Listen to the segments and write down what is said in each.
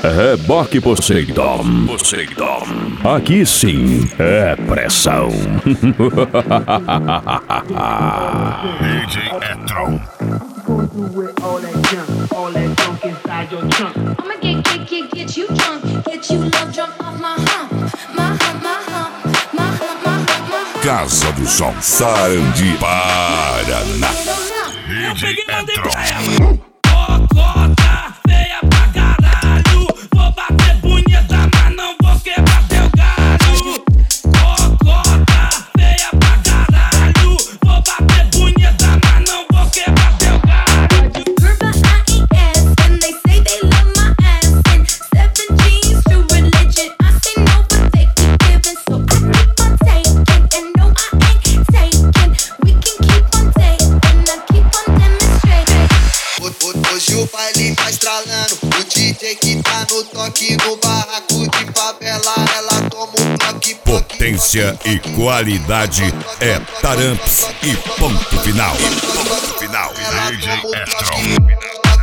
Reboque Poseidon. Aqui sim é pressão. DJ Etron. Get you drunk, get you love drunk off my hump, my hump, my hump, my hump, my hump, my hump. Casa do Som, Sarandi, Paraná. DJ Etron. Cocota, feia pra caralho. Vou bater punheta, mas não vou quebrar teu galho. Cocota, feia pra caralho. Vou bater punheta, mas não vou quebrar teu galho. Purple IES, and they say they love my ass. And 7 G's true religion. I say no, but they keep giving, so I keep on taking. And no, I ain't taking. We can keep on taking, and I keep on demonstrating. Hoje o baile tá estralando. O DJ que tá no toque, no barraco de favela, ela toma um toque. Potência e qualidade é Taramps e ponto final. Ponto final. DJ Etron.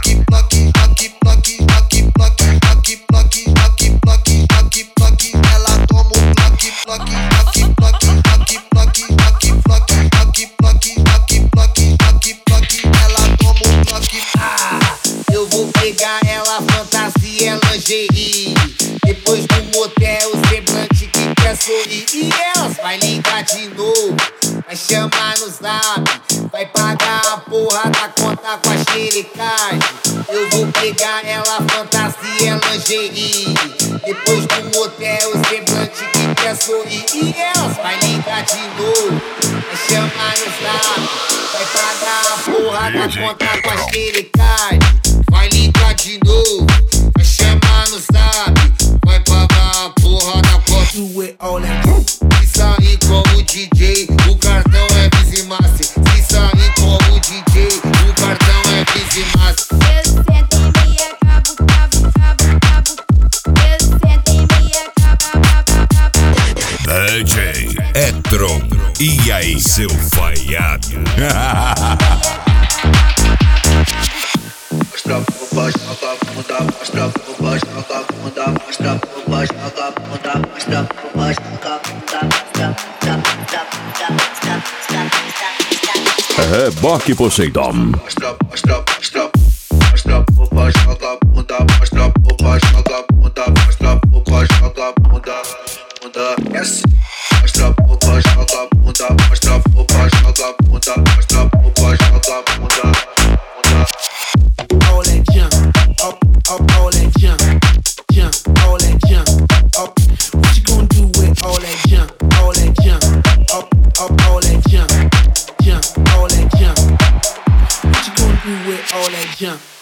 Ela toma um toque. Ela toma um toque. Eu vou pegar ela, fantasia, lingerie. Depois do motel, o semblante que quer sorrir. E elas vai ligar de novo, vai chamar no zap, vai pagar a porra da conta com a xerecagem. Eu vou pegar ela, fantasia, lingerie. Depois do motel, o semblante que quer sorrir. E elas vai ligar de novo, vai chamar no zap, vai pagar a porra da conta com a xerecagem. Vai ligar de novo, vai chamar no zap, vai pagar a porra da conta. Se sair como DJ, o cartão é Vizimaster. Se sair como DJ, o cartão é Vizimaster. Eu sento e me acabo, cabo, cabo, cabo. Eu sento e me acabo. DJ Etron. E aí, seu falhado? Mostra por baixo, joga a bunda, mostra por baixo, joga a bunda, mostra por baixo, joga a bunda, mostra por baixo, joga a bunda. Reboque Poseidon. Mostra por baixo, joga a bunda, mostra por baixo, joga a bunda, mostra por baixo, joga a bunda, bunda. Yes. Mostra por baixo, joga a bunda, mostra por baixo, joga a bunda, mostra por baixo, joga a bunda, bunda. All that jump, up, all that jump, all that jump, up. What you gonna do with all that jump, up, all that jump, all that jump. What you gonna do with all that jump?